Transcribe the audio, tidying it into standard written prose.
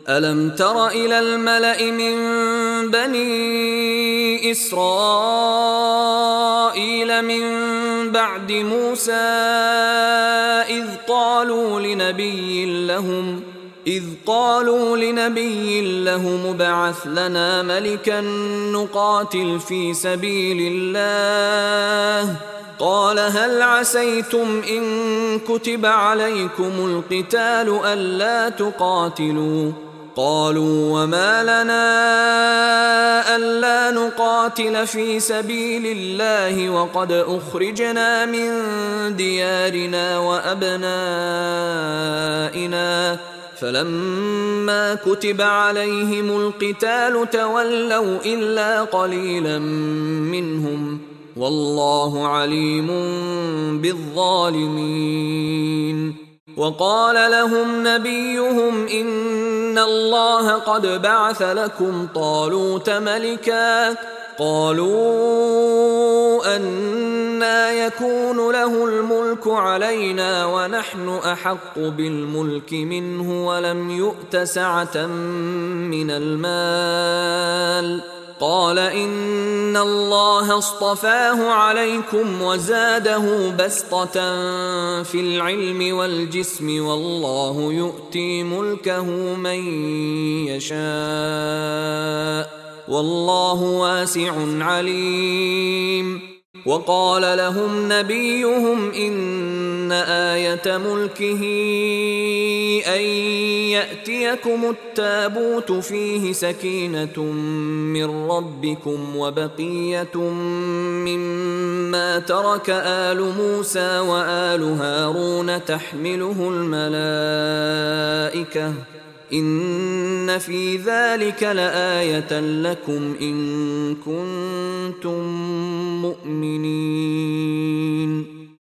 ألم تر إلى الملأ من بني إسرائيل من بعد موسى إذ قالوا لنبي لهم ابعث لنا ملكا نقاتل في سبيل الله قال هل عسيتم إن كتب عليكم القتال ألا تقاتلوا قالوا وما لنا ألا نقاتل في سبيل الله وقد أخرجنا من ديارنا وأبنائنا فلما كتب عليهم القتال تولوا إلا قليلا منهم والله عليم بالظالمين. وقال لهم نبيهم إن الله قد بعث لكم طالوت ملكا قالوا أنى يكون له الملك علينا ونحن أحق بالملك منه ولم يؤت سعة من المال قال إن الله اصطفاه عليكم وزاده بسطة في العلم والجسم والله يؤتي ملكه من يشاء والله واسع عليم. وقال لهم نبيهم إن آية ملكه أن يأتيكم التابوت فيه سكينة من ربكم وبقية مما ترك آل موسى وآل هارون تحمله الملائكة إن في ذلك لآية لكم إن كنتم مؤمنين.